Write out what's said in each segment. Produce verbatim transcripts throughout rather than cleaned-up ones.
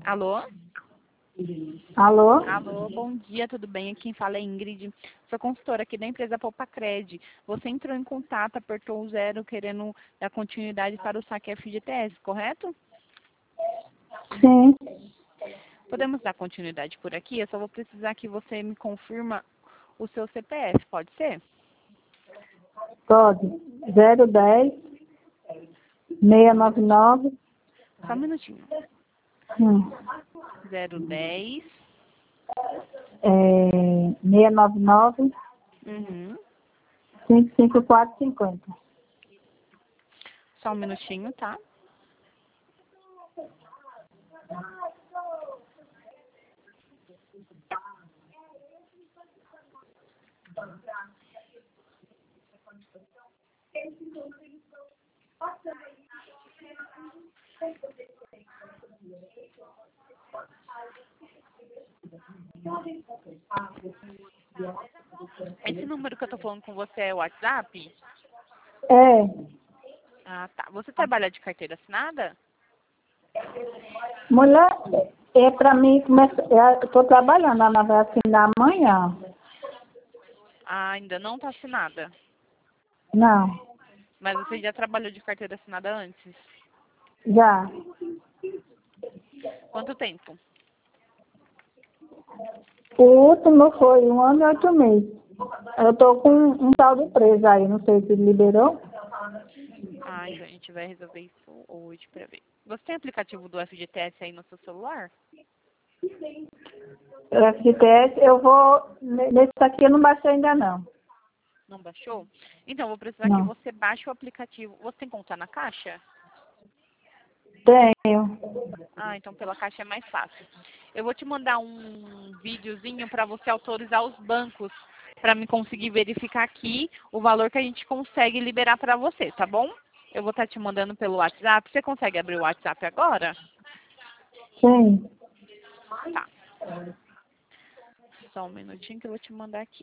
Alô? Alô? Alô, bom dia, tudo bem? Aqui quem fala é Ingrid, sou consultora aqui da empresa Poupacred. Você entrou em contato, apertou o zero querendo dar continuidade para o saque F G T S, correto? Sim. Podemos dar continuidade por aqui? Eu só vou precisar que você me confirma o seu C P F, pode ser? Pode. zero dez, seiscentos e noventa e nove. Só um minutinho. Hum. zero dez. É, seiscentos e noventa e nove, Uhum. cinco cinco quatro cinco zero. Só um minutinho, tá? Esse número que eu tô falando com você é o WhatsApp? É. Ah, tá. Você trabalha de carteira assinada? Mulher, é para mim, começa, eu estou trabalhando, ela vai assinar amanhã. Ah, ainda não tá assinada. Não, Mas você já trabalhou de carteira assinada antes? já. Quanto tempo? O último foi um ano e oito meses. Eu estou com um tal de preso aí, não sei se liberou. Ah, então a gente vai resolver isso hoje pra ver. Você tem aplicativo do F G T S aí no seu celular? O F G T S, eu vou, nesse aqui eu não baixei ainda não. Não baixou? Então, eu vou precisar que Não. você baixe o aplicativo. Você tem conta na Caixa? Tenho. Ah, então pela Caixa é mais fácil. Eu vou te mandar um videozinho para você autorizar os bancos para me conseguir verificar aqui o valor que a gente consegue liberar para você, tá bom? Eu vou estar te mandando pelo WhatsApp. Você consegue abrir o WhatsApp agora? Sim. Tá. Só um minutinho que eu vou te mandar aqui.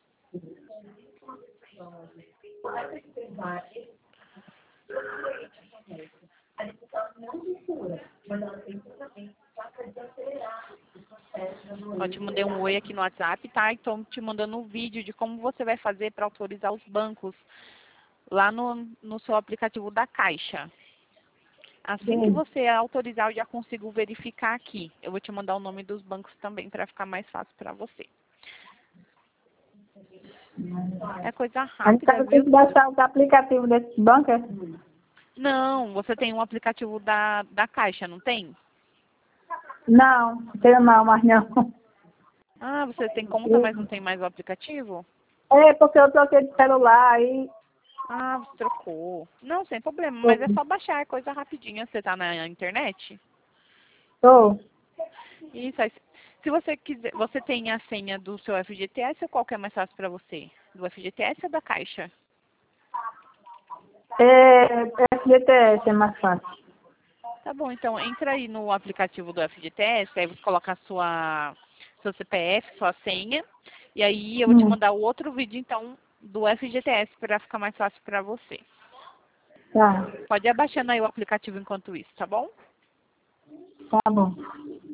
Eu te mandei um oi aqui no WhatsApp, tá? Então, te mandando um vídeo de como você vai fazer para autorizar os bancos lá no, no seu aplicativo da Caixa. Assim que Sim. você autorizar, eu já consigo verificar aqui. Eu vou te mandar o nome dos bancos também para ficar mais fácil para você. É coisa A gente rápida, tem viu? que baixar o aplicativo desse banco, é? Não, você tem um aplicativo da, da Caixa, não tem? Não, tenho não, mas não. Ah, você tem conta, mas não tem mais o aplicativo? É porque eu troquei de celular aí. Ah, você trocou. Não, sem problema, mas é só baixar, é coisa rapidinha. Você tá na internet? Tô. Isso, aí, se você quiser, você tem a senha do seu F G T S ou qual que é mais fácil para você? Do F G T S ou da Caixa? É, F G T S é mais fácil. Tá bom, então entra aí no aplicativo do F G T S, aí você coloca a sua, seu C P F, sua senha, e aí eu vou te Hum, mandar o outro vídeo, então, do F G T S para ficar mais fácil para você. tá. Pode ir abaixando aí o aplicativo enquanto isso, tá bom? Tá bom.